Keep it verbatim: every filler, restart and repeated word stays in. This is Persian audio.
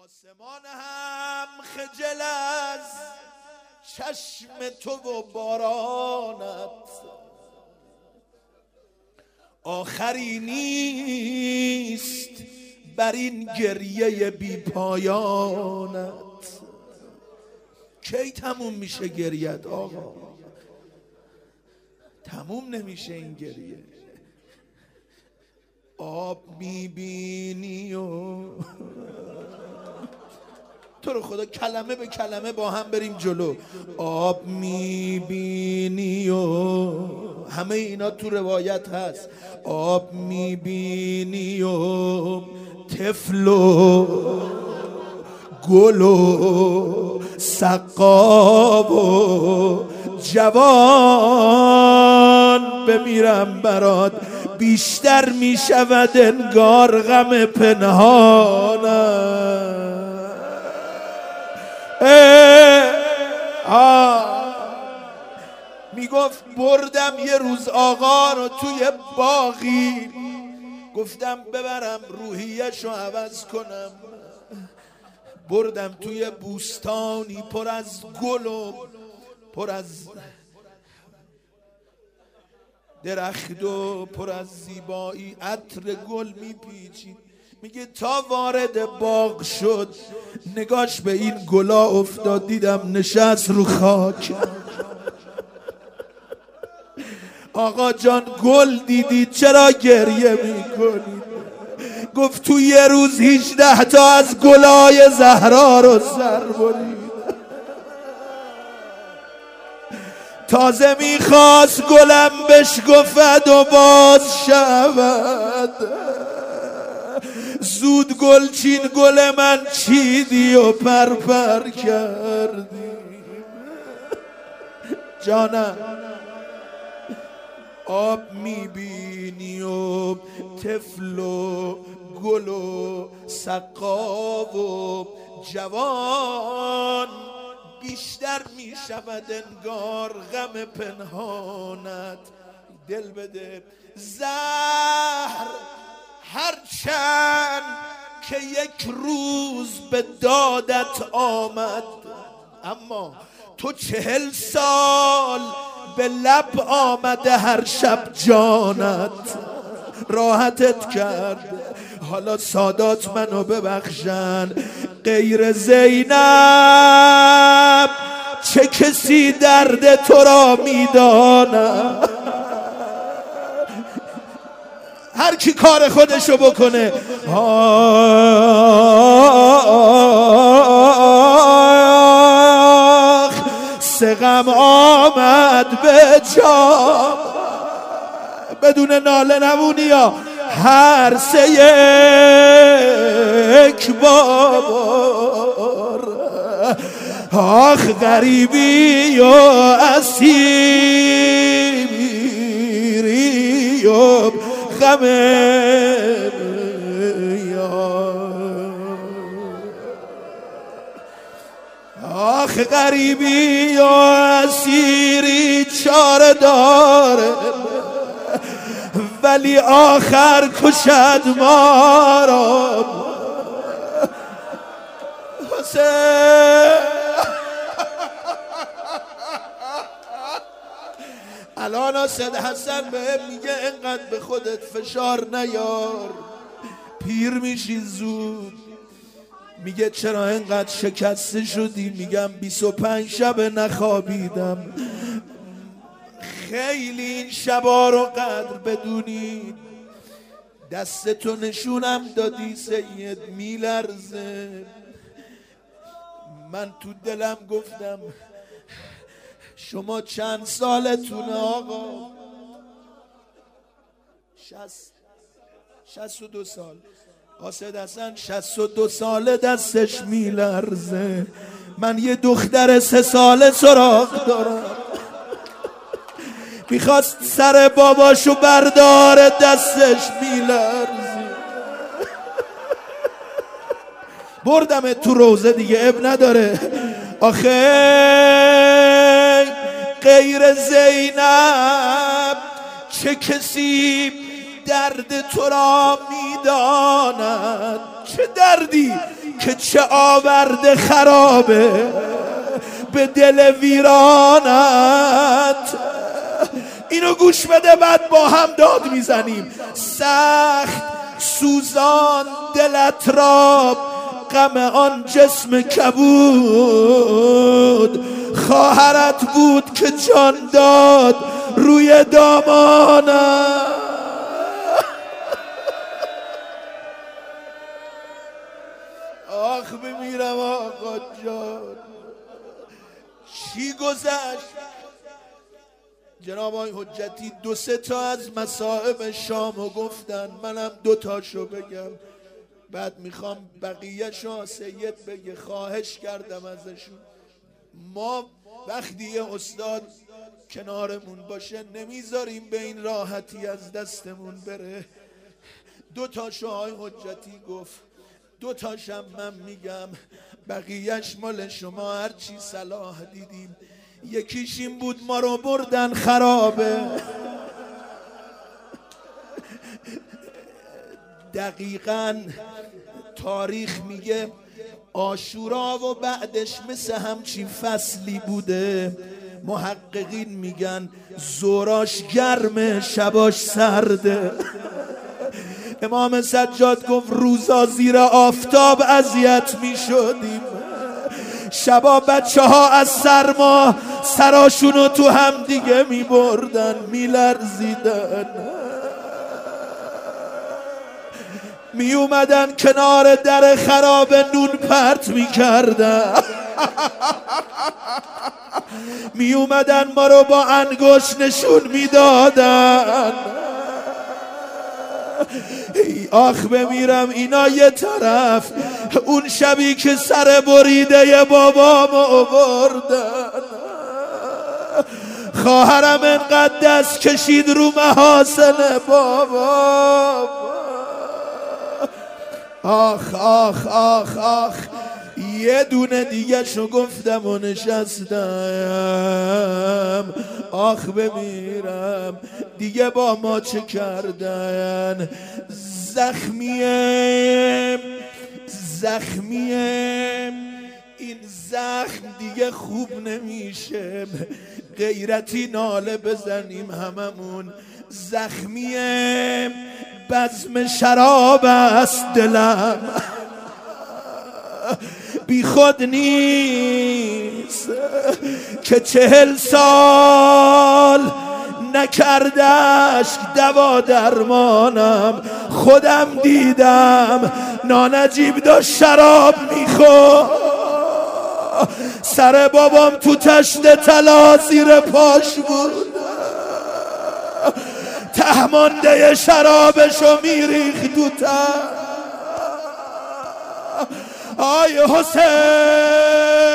آسمان هم خجل از چشم تو و بارانت، آخری نیست بر این گریه بی پایانت. کی تموم میشه گریت آقا؟ تموم نمیشه این گریه. آب میبینی و تو رو خدا کلمه به کلمه با هم بریم جلو. آب میبینی و همه اینا تو روایت هست. آب میبینی و طفل و گل و سقاب و جوان بمیرم برات، بیشتر میشود انگار غم پنهانم. میگفت بردم یه روز آقا رو توی باغی، گفتم ببرم روحیه‌شو عوض کنم. بردم توی بوستانی پر از گل و پر از درخت و پر از زیبایی، عطر گل میپیچید. میگه تا وارد باغ شد نگاش به این گلا افتاد، دیدم نشست رو خاک. آقا جان گل دیدید چرا گریه میکنید؟ گفت تو یه روز هجده تا از گلای زهرا رو سر برید. تازه میخواست گلم بشکفد و باز شود، زود گل چین گل من چیدی و پرپر کردی. جانم آب میبینی و طفل و گل و سقاب و جوان، بیشتر میشود انگار غم پنهانت. دل بده زهر هرچند که یک روز به دادت آمد، اما تو چهل سال به لب آمده هر شب جانت راحتت کرد. حالا سادات منو ببخشن، غیر زینب چه کسی درد تو را میداند؟ هر کی کار خودشو بکنه. آخ سقم آمد به جام، بدون ناله نمونی یا هر سه یک بار. آخ غریبی و اسیری و غم آخ غریبی و اسیری چاره داره، ولی آخر کشد ما را. حسین الان حسین حسن به میگه اینقدر به خودت فشار نیار، پیر میشی زود. میگه چرا اینقدر شکسته شدی؟ میگم بیست و پنج شب نخوابیدم. خیلی این شبا رو قدر بدونید. دستتو نشونم دادی سید میلرزه. من تو دلم گفتم شما چند سالتونه آقا؟ شست شست و دو سال. قاصد حسن شست و دو ساله دستش میلرزه. من یه دختر سه ساله سراغ دارم، میخواست سر باباشو برداره دستش میلرزه. بردم تو روزه دیگه اب نداره. آخه غیر زینب چه کسی درد تو را میداند؟ چه دردی که چه آورده خرابه به دل ویرانت. اینو گوش بده بعد با هم داد میزنیم. سخت سوزان دلت را غم آن جسم کبود، خواهرت بود که جان داد روی دامانم. آخ بمیرم آقا جان، چی گذشت؟ جناب آقای حجتی دو سه تا از مصائب شامو گفتن، منم دو تاشو بگم، بعد میخوام بقیه شو سید بگه. خواهش کردم ازشون، ما وقتی یه استاد کنارمون باشه نمیذاریم به این راحتی از دستمون بره. دو تاشو آقای حجتی گفت، دو تاشم من میگم، بقیهش مال شما هرچی صلاح دیدیم. یکیش این بود ما رو بردن خرابه. دقیقاً تاریخ میگه عاشورا و بعدش مثل همچین فصلی بوده. محققین میگن زوراش گرمه شباش سرده. امام سجاد گفت روزا زیر آفتاب اذیت میشدیم، شبا بچه ها از سرما سراشونو تو هم دیگه می بردن، می لرزیدن، می اومدن کنار در خراب نون پرت می کردن، می اومدن ما رو با انگشت نشون می دادن. آخ بمیرم اینا یه طرف، اون شبی که سر بریده ی بابامو آوردن، خواهرم انقدر دست کشید رو محاسن بابا. آخ آخ آخ آخ یه دونه دیگه شو گفتم و نشستم. آخ بمیرم دیگه با ما چه کردن. زخمیم زخمیم این زخم دیگه خوب نمیشه، غیرتی ناله بزنیم هممون. زخمیم بزم شراب است دلم، بی خود نیست که چهل سال نکردش دوا درمانم. خودم دیدم نانجیب داشت شراب میخورد، سر بابام تو تشت طلا زیر پاش بود، تهمانده شرابشو میریخت تو ته. آی حسین